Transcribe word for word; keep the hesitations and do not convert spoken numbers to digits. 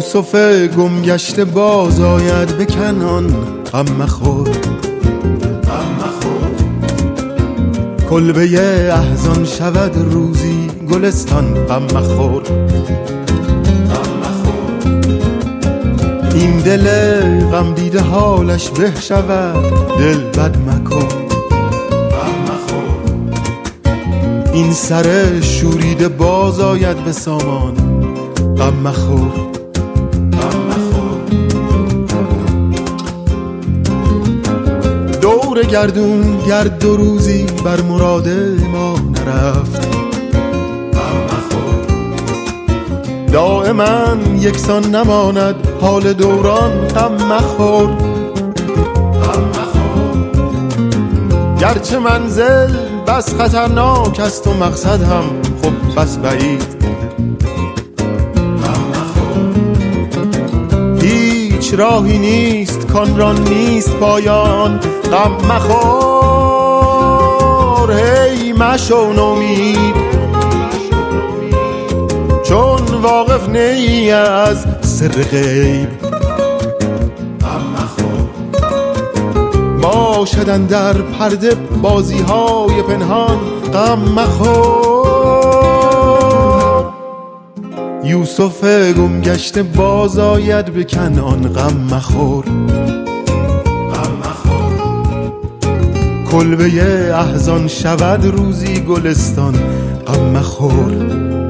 یوسف گم گشته باز آید به کنعان، غم مخور غم مخور. کلبه احزان شود روزی گلستان، غم مخور غم مخور. این دل غم دیده حالش به شود، دل بد مکن غم مخور. این سر شوریده باز آید به سامان، غم مخور غم مخور. دور گردون گرد دو روزی بر مراد ما نرفت، غم مخور. دائما یکسان نماند حال دوران، غم مخور غم مخور. گرچه منزل بس خطرناک است و مقصد هم خب بس بعید، راهی نیست کان را نیست پایان، غم مخور. هی مشو نومید چون واقف نی از سر غیب، غم مخور. باشد اندر پرده بازی های پنهان، غم مخور. یوسف گم گشته باز آید به کنعان، غم مخور غم مخور. کلبه احزان شود روزی گلستان، غم مخور.